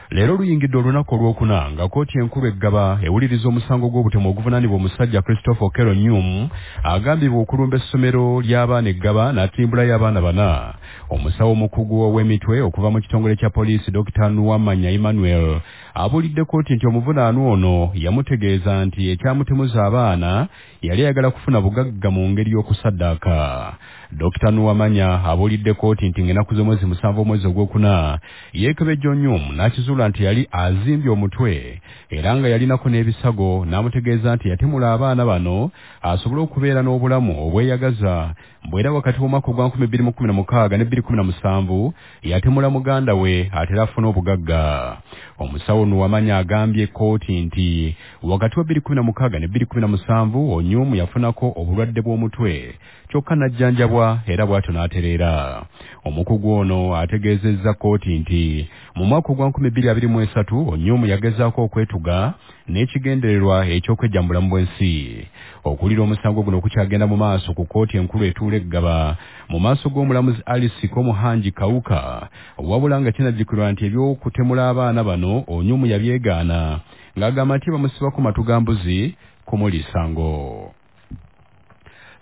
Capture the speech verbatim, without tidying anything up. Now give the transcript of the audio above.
Leero luyingidde olunaku olwokuna nga kkooti enkulu eggaba ewuliriza omusango gw'obutemu oguvunaanibwa omusajja Christopher Okello Nyum agambibwa okulumba essomero ly'abaana eggaba n'atimbulayo abaana bana. Omusawo omukugu ow'emitwe okuva mu kitongole kya poliisi Dokita Nuwamanya Emmanuel abuulidde kkooti nti omuvunaanwa ono yamutegeeza nti ekyamutemuza abaana yali ayagala kufuna bugagga mu ngeri y'okusaddaaka. Dokita Nuwamanya abuulidde kkooti nti ng'ennaku z'omwezi musanvu omwezi ogwokuna yeekebejja Nyum n'akizuula nti yali azimbye omutwe era nga yalinako n'ebisago n'amutegeeza nti yatemula abaana bano asobole okubeera n'obulamu obweyagaza bw'era wakati w'omwaka ogwa nkumi bbiri mu kkumi na mukaaga ne bbiri kkumi na musanvu yatemula muganda we atera afuna obugagga. Omusawo Nuwamanya agambye kkooti nti wakati wa bbiri kkumi na mukaaga ne bbiri kkumi na musanvu Onyumu yafunako obulwadde bw'omutwe kyokka n'ajjanjabwa era bw'atyo n'atereera. Omukugu ono ategeezezza kkooti nti mu mwaka ogwa nkumi bbiri abiri mu esatu Onyumu yagezaako okwetuga n'ekigendererwa eky'okwejjambula mu bw'ensi. Okulira omusango guno kukyagenda mu maaso ku kkooti enkulu etuula eggaba mu maaso g'omulamuzi Alice Komuhangi Kawuka, wabula nga kinajjukirwa nti eby'okutemula abaana bano Onyumu yabyegaana ng'agamba nti bamusibako matugambuzi kumuli sango.